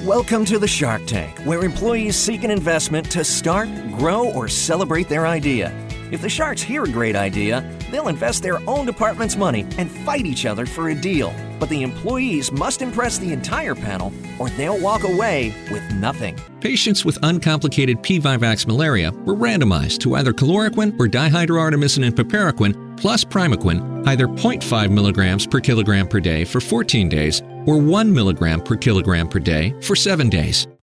Welcome to the Shark Tank, where employees seek an investment to start, grow, or celebrate their idea. If the Sharks hear a great idea, they'll invest their own department's money and fight each other for a deal. But the employees must impress the entire panel, or they'll walk away with nothing. Patients with uncomplicated P. vivax malaria were randomized to either chloroquine or dihydroartemisinin and piperacin plus primaquine, either 0.5 milligrams per kilogram per day for 14 days or 1 milligram per kilogram per day for 7 days.